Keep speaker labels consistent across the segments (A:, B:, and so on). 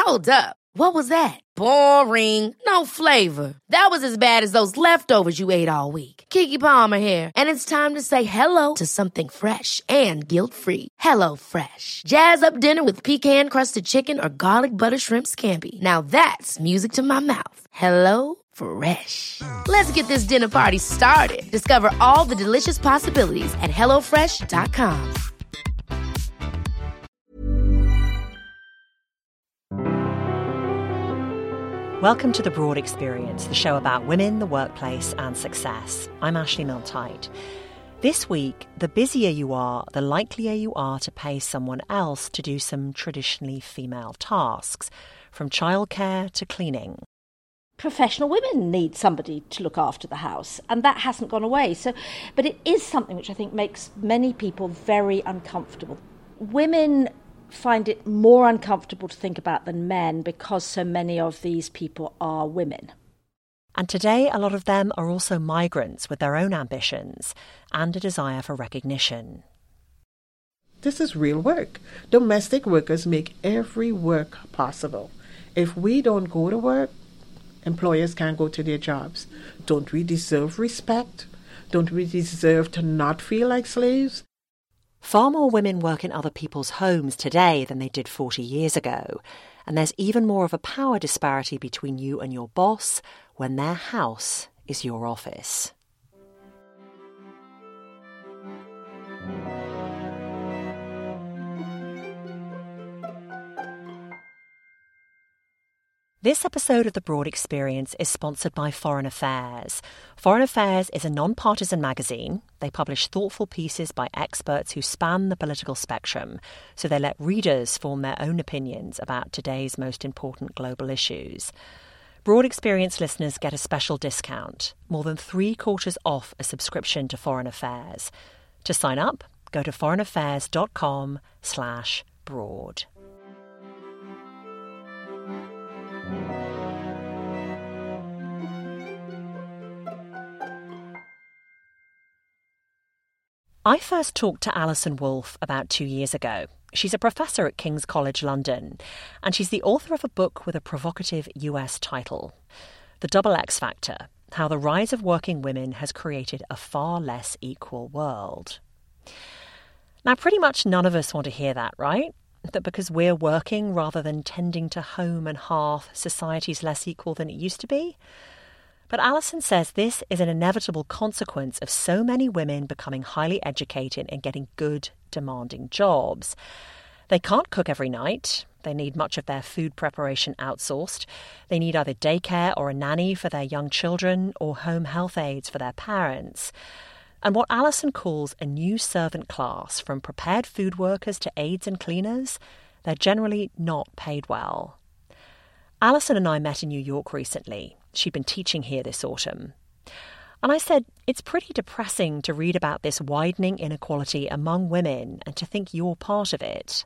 A: Hold up. What was that? Boring. No flavor. That was as bad as those leftovers you ate all week. Keke Palmer here, and it's time to say hello to something fresh and guilt-free. Hello Fresh. Jazz up dinner with pecan-crusted chicken or garlic butter shrimp scampi. Now that's music to my mouth. Hello Fresh. Let's get this dinner party started. Discover all the delicious possibilities at hellofresh.com.
B: Welcome to The Broad Experience, the show about women, the workplace and success. I'm Ashley Milne-Tyte. This week, the busier you are, the likelier you are to pay someone else to do some traditionally female tasks, from childcare to cleaning.
C: Professional women need somebody to look after the house, and that hasn't gone away. But it is something which I think makes many people very uncomfortable. Women find it more uncomfortable to think about than men because so many of these people are women.
B: And today, a lot of them are also migrants with their own ambitions and a desire for recognition.
D: This is real work. Domestic workers make every work possible. If we don't go to work, employers can't go to their jobs. Don't we deserve respect? Don't we deserve to not feel like slaves?
B: Far more women work in other people's homes today than they did 40 years ago. And there's even more of a power disparity between you and your boss when their house is your office. This episode of The Broad Experience is sponsored by Foreign Affairs. Foreign Affairs is a non-partisan magazine. They publish thoughtful pieces by experts who span the political spectrum, so they let readers form their own opinions about today's most important global issues. Broad Experience listeners get a special discount, more than 3/4 off a subscription to Foreign Affairs. To sign up, go to foreignaffairs.com/broad. I first talked to Alison Wolfe about 2 years ago. She's a professor at King's College London, and she's the author of a book with a provocative US title, The Double X Factor: How the Rise of Working Women Has Created a Far Less Equal World. Now, pretty much none of us want to hear that, right? That because we're working rather than tending to home and hearth, society's less equal than it used to be. But Alison says this is an inevitable consequence of so many women becoming highly educated and getting good, demanding jobs. They can't cook every night. They need much of their food preparation outsourced. They need either daycare or a nanny for their young children or home health aides for their parents. And what Alison calls a new servant class, from prepared food workers to aides and cleaners, they're generally not paid well. Alison and I met in New York recently. She'd been teaching here this autumn. And I said, it's pretty depressing to read about this widening inequality among women and to think you're part of it.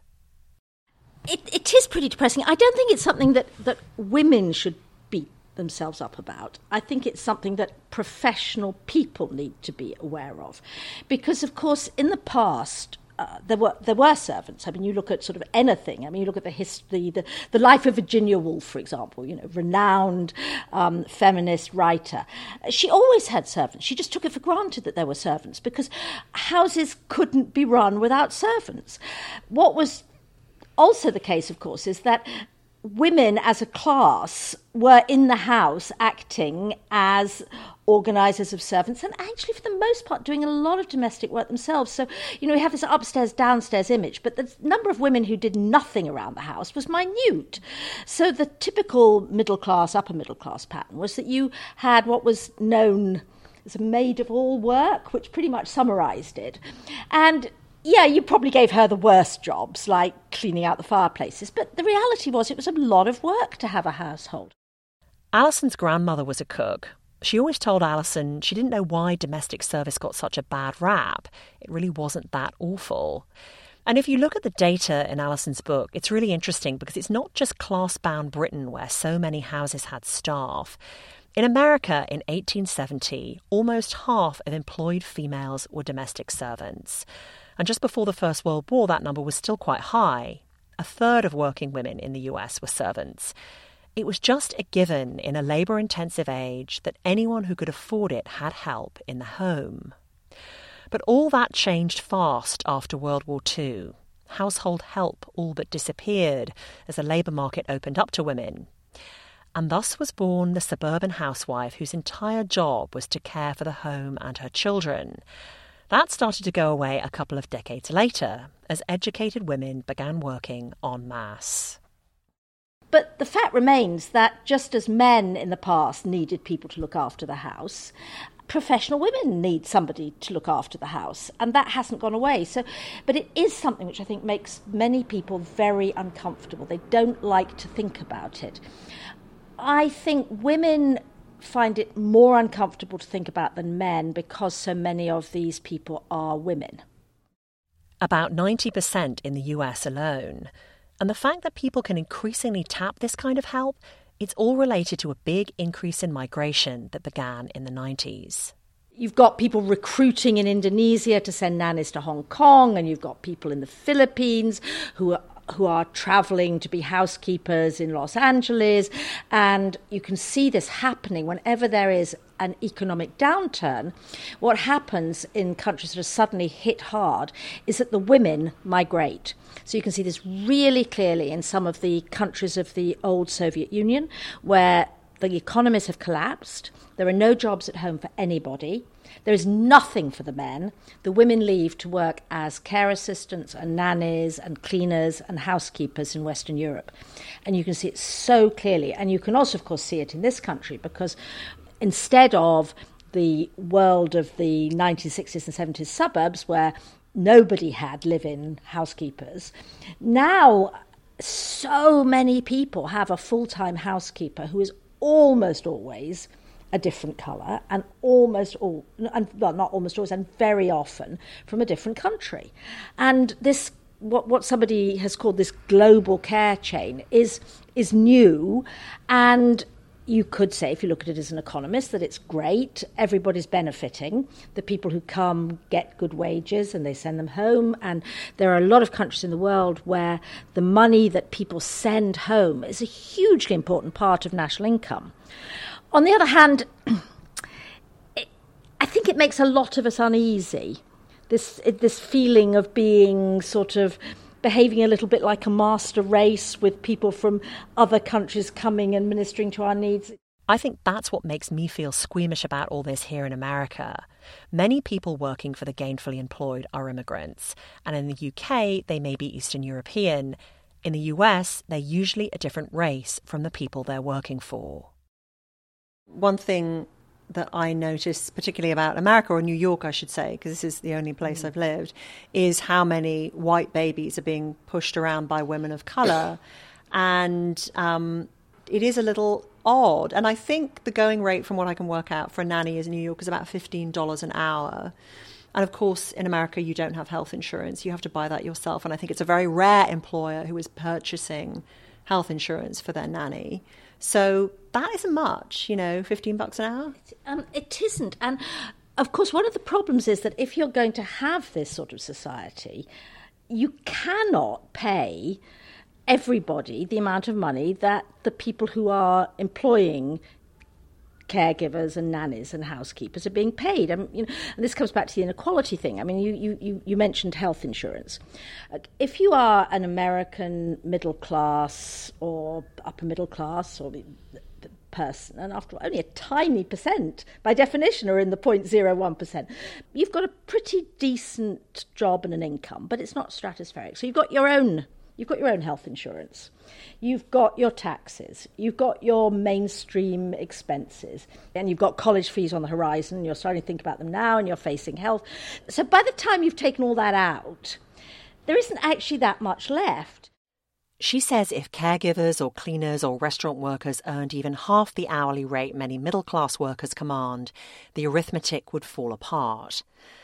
C: It is pretty depressing. I don't think it's something that women should beat themselves up about. I think it's something that professional people need to be aware of. Because, of course, in the past, there were servants. I mean, you look at sort of anything. I mean, you look at the history, the life of Virginia Woolf, for example, renowned feminist writer. She always had servants. She just took it for granted that there were servants because houses couldn't be run without servants. What was also the case, of course, is that women as a class were in the house acting as organisers of servants and actually, for the most part, doing a lot of domestic work themselves. So, we have this upstairs, downstairs image, but the number of women who did nothing around the house was minute. So the typical middle class, upper middle class pattern was that you had what was known as a maid of all work, which pretty much summarised it. And yeah, you probably gave her the worst jobs, like cleaning out the fireplaces. But the reality was it was a lot of work to have a household.
B: Alison's grandmother was a cook. She always told Alison she didn't know why domestic service got such a bad rap. It really wasn't that awful. And if you look at the data in Alison's book, it's really interesting because it's not just class-bound Britain where so many houses had staff. In America in 1870, almost half of employed females were domestic servants. And just before the First World War, that number was still quite high. a third of working women in the US were servants. It was just a given in a labour-intensive age that anyone who could afford it had help in the home. But all that changed fast after World War II. Household help all but disappeared as the labour market opened up to women. And thus was born the suburban housewife whose entire job was to care for the home and her children. That started to go away a couple of decades later as educated women began working en masse.
C: But the fact remains that just as men in the past needed people to look after the house, professional women need somebody to look after the house, and that hasn't gone away. But it is something which I think makes many people very uncomfortable. They don't like to think about it. I think women find it more uncomfortable to think about than men because so many of these people are women.
B: About 90% in the US alone. And the fact that people can increasingly tap this kind of help, it's all related to a big increase in migration that began in the 90s.
C: You've got people recruiting in Indonesia to send nannies to Hong Kong, and you've got people in the Philippines who are travelling to be housekeepers in Los Angeles. And you can see this happening whenever there is an economic downturn. What happens in countries that are suddenly hit hard is that the women migrate. So you can see this really clearly in some of the countries of the old Soviet Union, where the economies have collapsed. There are no jobs at home for anybody. There is nothing for the men. The women leave to work as care assistants and nannies and cleaners and housekeepers in Western Europe. And you can see it so clearly. And you can also, of course, see it in this country because instead of the world of the 1960s and 70s suburbs where nobody had live-in housekeepers, now so many people have a full-time housekeeper who is almost always a different colour and not almost always, and very often from a different country. And this, what somebody has called this global care chain, is new. And you could say, if you look at it as an economist, that it's great. Everybody's benefiting. The people who come get good wages and they send them home. And there are a lot of countries in the world where the money that people send home is a hugely important part of national income. On the other hand, I think it makes a lot of us uneasy, this feeling of being sort of behaving a little bit like a master race with people from other countries coming and ministering to our needs.
B: I think that's what makes me feel squeamish about all this here in America. Many people working for the gainfully employed are immigrants, and in the UK they may be Eastern European. In the US, they're usually a different race from the people they're working for. One thing that I notice, particularly about America, or New York, I should say, because this is the only place I've lived, is how many white babies are being pushed around by women of colour. And it is a little odd. And I think the going rate, from what I can work out, for a nanny in New York is about $15 an hour. And of course, in America, you don't have health insurance. You have to buy that yourself. And I think it's a very rare employer who is purchasing health insurance for their nanny. So that isn't much, $15 an hour.
C: It isn't. And of course, one of the problems is that if you're going to have this sort of society, you cannot pay everybody the amount of money that the people who are employing caregivers and nannies and housekeepers are being paid. And this comes back to the inequality thing. I mean, you mentioned health insurance. If you are an American middle class or upper middle class or person, and after all, only a tiny percent, by definition, are in the 0.01%, you've got a pretty decent job and an income, but it's not stratospheric. So you've got your own health insurance. You've got your taxes. You've got your mainstream expenses. And you've got college fees on the horizon. You're starting to think about them now and you're facing health. So by the time you've taken all that out, there isn't actually that much left.
B: She says if caregivers or cleaners or restaurant workers earned even half the hourly rate many middle-class workers command, the arithmetic would fall apart.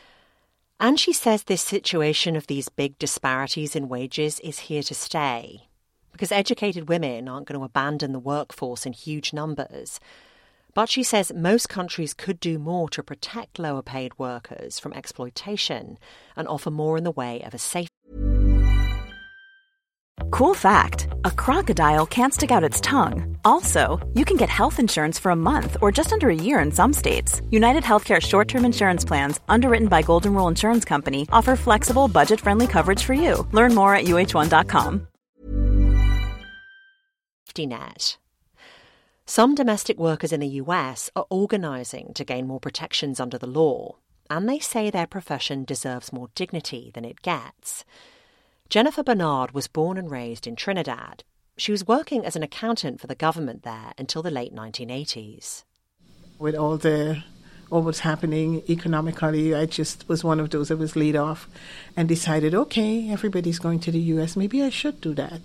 B: And she says this situation of these big disparities in wages is here to stay, because educated women aren't going to abandon the workforce in huge numbers. But she says most countries could do more to protect lower paid workers from exploitation and offer more in the way of a safe.
E: Cool fact, a crocodile can't stick out its tongue. Also, you can get health insurance for a month or just under a year in some states. United Healthcare short-term insurance plans, underwritten by Golden Rule Insurance Company, offer flexible, budget-friendly coverage for you. Learn more at uh1.com.
B: Net. Some domestic workers in the US are organising to gain more protections under the law, and they say their profession deserves more dignity than it gets. Jennifer Bernard was born and raised in Trinidad. She was working as an accountant for the government there until the late 1980s.
D: With all what's happening economically, I just was one of those that was laid off and decided, okay, everybody's going to the US, maybe I should do that.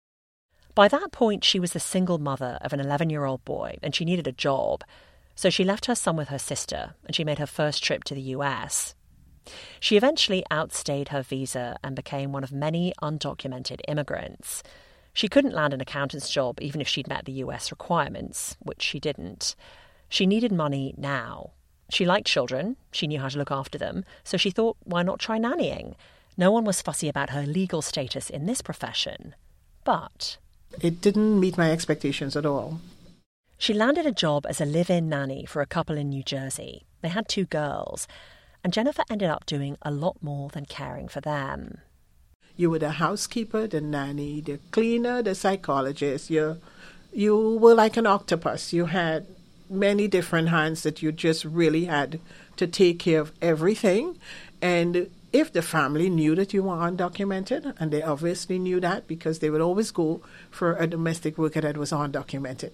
B: By that point, she was the single mother of an 11-year-old boy, and she needed a job. So she left her son with her sister, and she made her first trip to the US. She eventually outstayed her visa and became one of many undocumented immigrants. She couldn't land an accountant's job even if she'd met the US requirements, which she didn't. She needed money now. She liked children, she knew how to look after them, so she thought, why not try nannying? No one was fussy about her legal status in this profession. But
D: it didn't meet my expectations at all.
B: She landed a job as a live-in nanny for a couple in New Jersey. They had 2 girls. And Jennifer ended up doing a lot more than caring for them.
D: You were the housekeeper, the nanny, the cleaner, the psychologist. You were like an octopus. You had many different hands that you just really had to take care of everything. And if the family knew that you were undocumented, and they obviously knew that because they would always go for a domestic worker that was undocumented.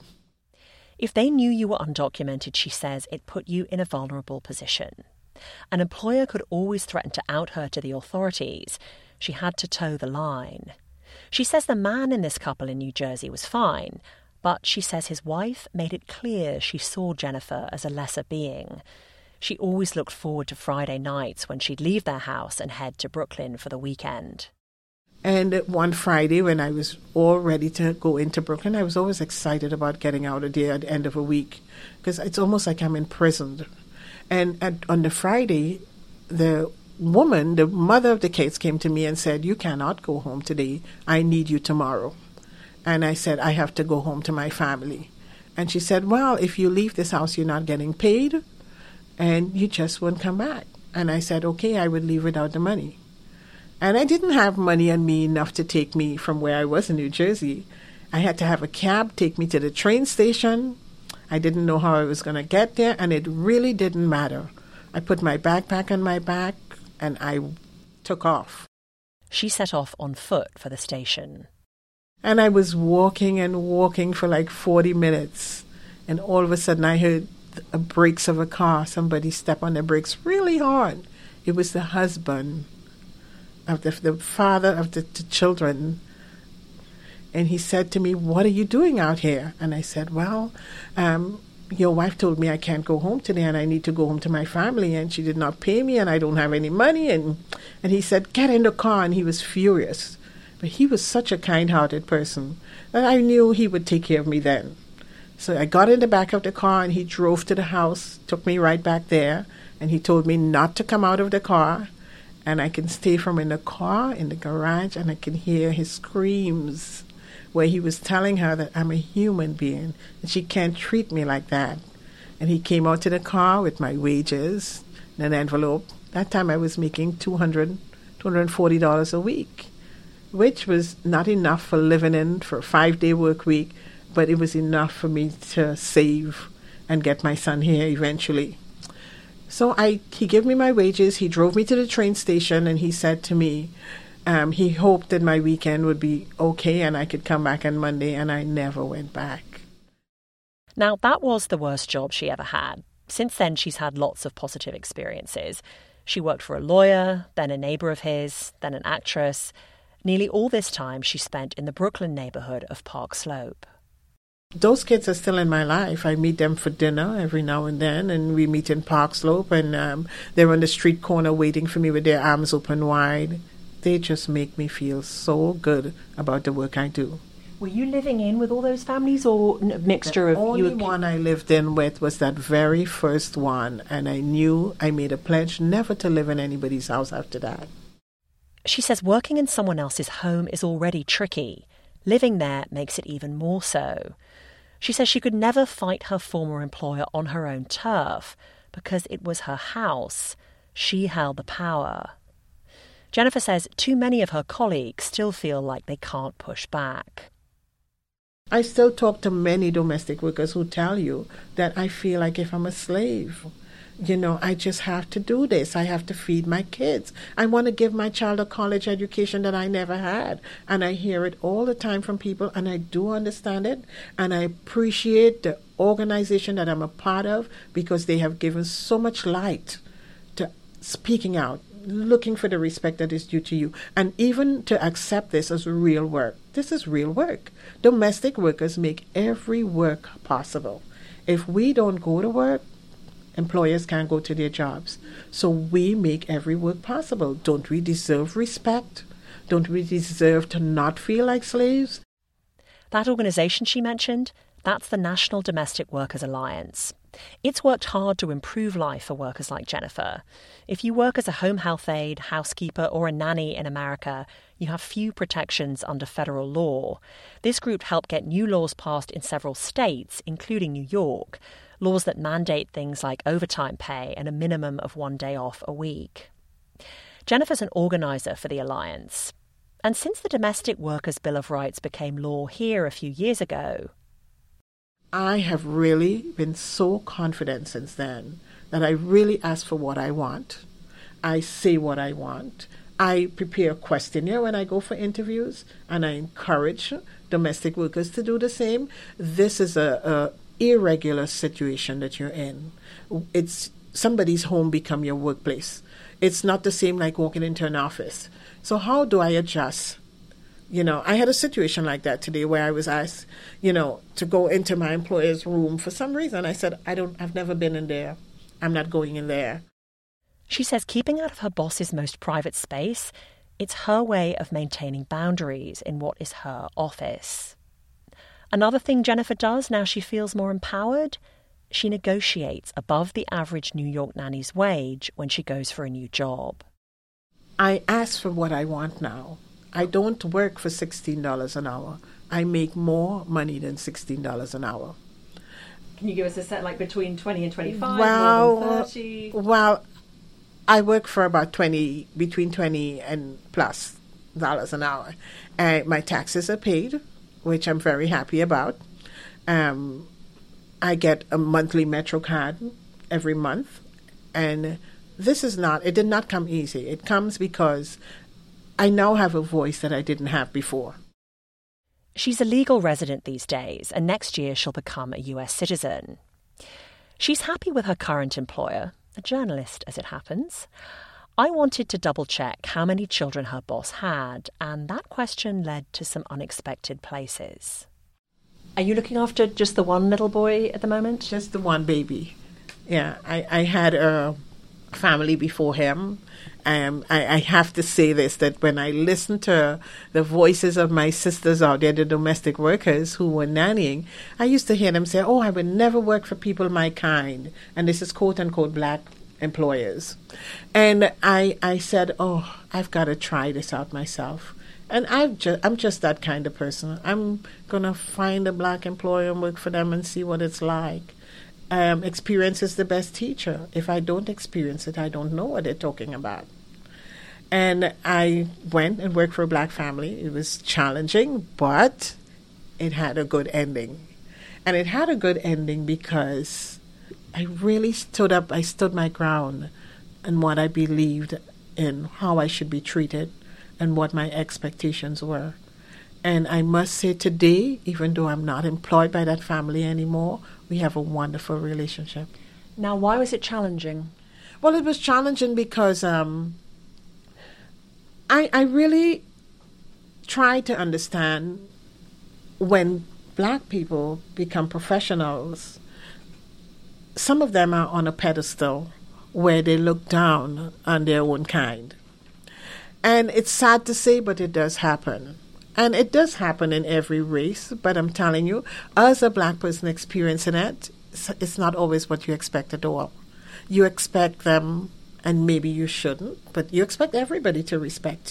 B: If they knew you were undocumented, she says, it put you in a vulnerable position. An employer could always threaten to out her to the authorities. She had to toe the line. She says the man in this couple in New Jersey was fine, but she says his wife made it clear she saw Jennifer as a lesser being. She always looked forward to Friday nights when she'd leave their house and head to Brooklyn for the weekend.
D: And one Friday when I was all ready to go into Brooklyn, I was always excited about getting out of there at the end of a week because it's almost like I'm imprisoned. And on the Friday, the woman, the mother of the kids, came to me and said, you cannot go home today. I need you tomorrow. And I said, I have to go home to my family. And she said, well, if you leave this house, you're not getting paid and you just won't come back. And I said, okay, I would leave without the money. And I didn't have money on me enough to take me from where I was in New Jersey. I had to have a cab take me to the train station. I didn't know how I was going to get there, and it really didn't matter. I put my backpack on my back, and I took off.
B: She set off on foot for the station.
D: And I was walking and walking for like 40 minutes, and all of a sudden I heard the brakes of a car. Somebody step on the brakes really hard. It was the husband of the father of the children. And he said to me, what are you doing out here? And I said, well, your wife told me I can't go home today and I need to go home to my family and she did not pay me and I don't have any money. And he said, get in the car. And he was furious. But he was such a kind-hearted person that I knew he would take care of me then. So I got in the back of the car and he drove to the house, took me right back there. And he told me not to come out of the car. And I can stay from in the car, in the garage, and I can hear his screams where he was telling her that I'm a human being and she can't treat me like that. And he came out to the car with my wages in an envelope. That time I was making $240 a week, which was not enough for living in for a 5-day work week, but it was enough for me to save and get my son here eventually. So he gave me my wages, he drove me to the train station, and he said to me, he hoped that my weekend would be okay and I could come back on Monday, and I never went back.
B: Now, that was the worst job she ever had. Since then, she's had lots of positive experiences. She worked for a lawyer, then a neighbour of his, then an actress. Nearly all this time she spent in the Brooklyn neighbourhood of Park Slope.
D: Those kids are still in my life. I meet them for dinner every now and then, and we meet in Park Slope, and they're on the street corner waiting for me with their arms open wide. They just make me feel so good about the work I do.
B: Were you living in with all those families, or a mixture of...
D: The only one I lived in with was that very first one, and I knew I made a pledge never to live in anybody's house after that.
B: She says working in someone else's home is already tricky. Living there makes it even more so. She says she could never fight her former employer on her own turf because it was her house. She held the power. Jennifer says too many of her colleagues still feel like they can't push back.
D: I still talk to many domestic workers who tell you that I feel like if I'm a slave. I just have to do this. I have to feed my kids. I want to give my child a college education that I never had. And I hear it all the time from people, and I do understand it. And I appreciate the organization that I'm a part of because they have given so much light to speaking out, looking for the respect that is due to you, and even to accept this as real work. This is real work. Domestic workers make every work possible. If we don't go to work, employers can't go to their jobs. So we make every work possible. Don't we deserve respect? Don't we deserve to not feel like slaves?
B: That organisation she mentioned, that's the National Domestic Workers Alliance. It's worked hard to improve life for workers like Jennifer. If you work as a home health aide, housekeeper or a nanny in America, you have few protections under federal law. This group helped get new laws passed in several states, including New York, laws that mandate things like overtime pay and a minimum of 1 day off a week. Jennifer's an organiser for the Alliance. And since the Domestic Workers' Bill of Rights became law here a few years ago,
D: I have really been so confident since then that I really ask for what I want. I say what I want. I prepare a questionnaire when I go for interviews, and I encourage domestic workers to do the same. This is a irregular situation that you're in. It's somebody's home become your workplace. It's not the same like walking into an office. So how do I adjust? I had a situation like that today where I was asked, to go into my employer's room for some reason. I said, I've never been in there. I'm not going in there.
B: She says keeping out of her boss's most private space, it's her way of maintaining boundaries in what is her office. Another thing Jennifer does now she feels more empowered, she negotiates above the average New York nanny's wage when she goes for a new job.
D: I ask for what I want now. I don't work for $16 an hour. I make more money than $16 an hour.
B: Can you give us a set like between 20 and 25,
D: well,
B: more than 30?
D: Well, I work for about between 20 and plus dollars an hour. My taxes are paid, which I'm very happy about. I get a monthly Metro card every month. And it did not come easy. It comes because I now have a voice that I didn't have before.
B: She's a legal resident these days, and next year she'll become a US citizen. She's happy with her current employer, a journalist as it happens. I wanted to double-check how many children her boss had, and that question led to some unexpected places. Are you looking after just the one little boy at the moment?
D: Just the one baby. Yeah, I had a family before him. I have to say this, that when I listen to the voices of my sisters out there, the domestic workers who were nannying, I used to hear them say, I would never work for people my kind. And this is quote-unquote black employers. And I said, I've got to try this out myself. And I'm just that kind of person. I'm going to find a black employer and work for them and see what it's like. Experience is the best teacher. If I don't experience it, I don't know what they're talking about. And I went and worked for a black family. It was challenging, but it had a good ending. And it had a good ending because I really stood my ground in what I believed in, how I should be treated, and what my expectations were. And I must say today, even though I'm not employed by that family anymore, we have a wonderful relationship.
B: Now, why was it challenging?
D: Well, it was challenging because I really tried to understand when black people become professionals, some of them are on a pedestal where they look down on their own kind. And it's sad to say, but it does happen. And it does happen in every race, but I'm telling you, as a black person experiencing it, it's not always what you expect at all. You expect them, and maybe you shouldn't, but you expect everybody to respect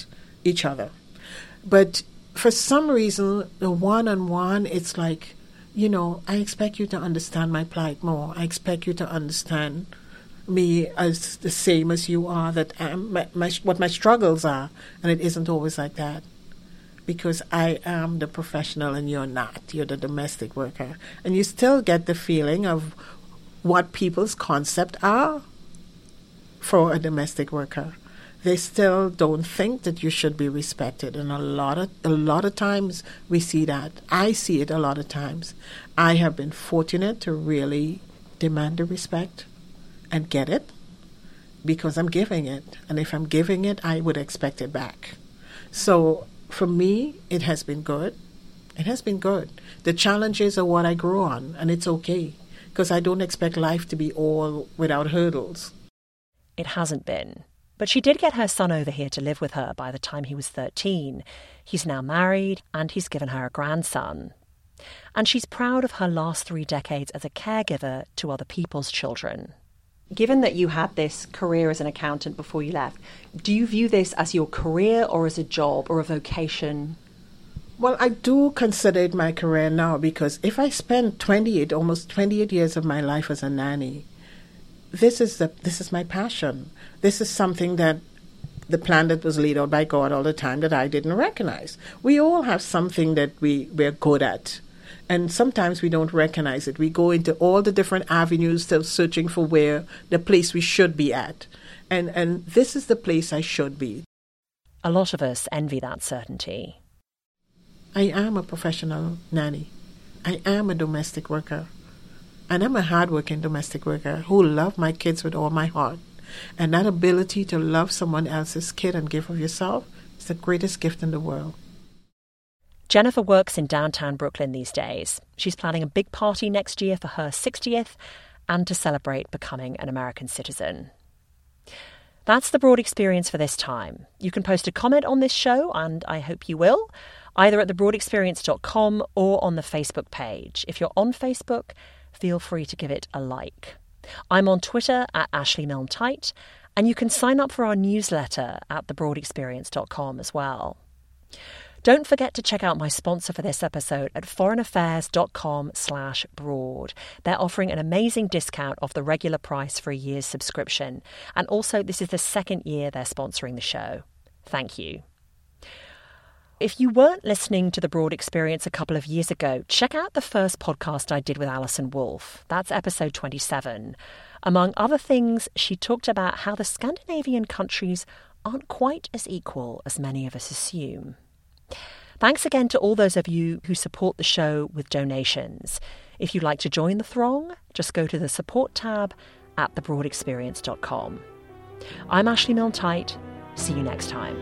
D: each other. But for some reason, the one-on-one, it's like, I expect you to understand my plight more. I expect you to understand me as the same as you are, that what my struggles are, and it isn't always like that. Because I am the professional and you're not. You're the domestic worker. And you still get the feeling of what people's concept are for a domestic worker. They still don't think that you should be respected. And a lot of times we see that. I see it a lot of times. I have been fortunate to really demand the respect and get it because I'm giving it. And if I'm giving it, I would expect it back. So for me, it has been good. It has been good. The challenges are what I grew on, and it's okay, because I don't expect life to be all without hurdles.
B: It hasn't been. But she did get her son over here to live with her by the time he was 13. He's now married, and he's given her a grandson. And she's proud of her last 3 decades as a caregiver to other people's children. Given that you had this career as an accountant before you left, do you view this as your career or as a job or a vocation?
D: Well, I do consider it my career now, because if I spend almost 28 years of my life as a nanny, this is my passion. This is something that the plan that was laid out by God all the time that I didn't recognize. We all have something that we're good at. And sometimes we don't recognize it. We go into all the different avenues still searching for where the place we should be at. And this is the place I should be.
B: A lot of us envy that certainty.
D: I am a professional nanny. I am a domestic worker. And I'm a hardworking domestic worker who love my kids with all my heart. And that ability to love someone else's kid and give of yourself is the greatest gift in the world.
B: Jennifer works in downtown Brooklyn these days. She's planning a big party next year for her 60th and to celebrate becoming an American citizen. That's the Broad Experience for this time. You can post a comment on this show, and I hope you will, either at thebroadexperience.com or on the Facebook page. If you're on Facebook, feel free to give it a like. I'm on Twitter at Ashley Milne Tite, and you can sign up for our newsletter at thebroadexperience.com as well. Don't forget to check out my sponsor for this episode at foreignaffairs.com/broad. They're offering an amazing discount off the regular price for a year's subscription. And also, this is the 2nd year they're sponsoring the show. Thank you. If you weren't listening to The Broad Experience a couple of years ago, check out the first podcast I did with Alison Wolfe. That's episode 27. Among other things, she talked about how the Scandinavian countries aren't quite as equal as many of us assume. Thanks again to all those of you who support the show with donations. If you'd like to join the throng, just go to the support tab at thebroadexperience.com. I'm Ashley Milne Tite. See you next time.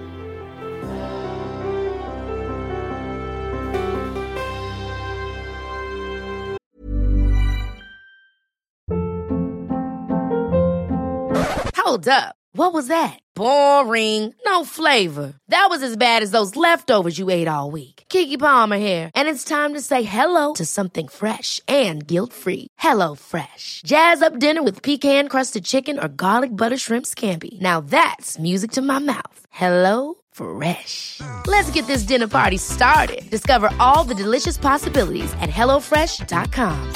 A: Hold up. What was that? Boring. No flavor. That was as bad as those leftovers you ate all week. Keke Palmer here, and it's time to say hello to something fresh and guilt-free. Hello Fresh. Jazz up dinner with pecan-crusted chicken or garlic butter shrimp scampi. Now that's music to my mouth. Hello Fresh. Let's get this dinner party started. Discover all the delicious possibilities at HelloFresh.com.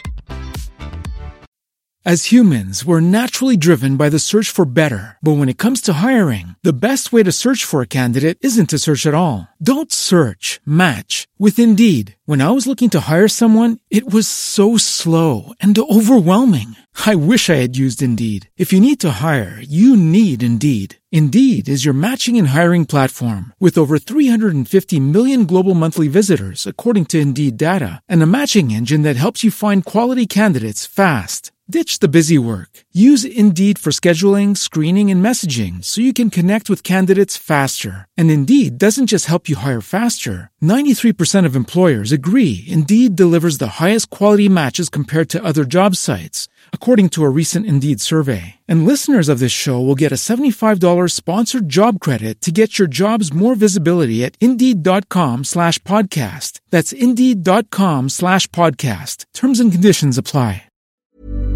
F: As humans, we're naturally driven by the search for better. But when it comes to hiring, the best way to search for a candidate isn't to search at all. Don't search, match with Indeed. When I was looking to hire someone, it was so slow and overwhelming. I wish I had used Indeed. If you need to hire, you need Indeed. Indeed is your matching and hiring platform with over 350 million global monthly visitors, according to Indeed data, and a matching engine that helps you find quality candidates fast. Ditch the busy work. Use Indeed for scheduling, screening, and messaging so you can connect with candidates faster. And Indeed doesn't just help you hire faster. 93% of employers agree Indeed delivers the highest quality matches compared to other job sites, according to a recent Indeed survey. And listeners of this show will get a $75 sponsored job credit to get your jobs more visibility at Indeed.com/podcast. That's Indeed.com/podcast. Terms and conditions apply.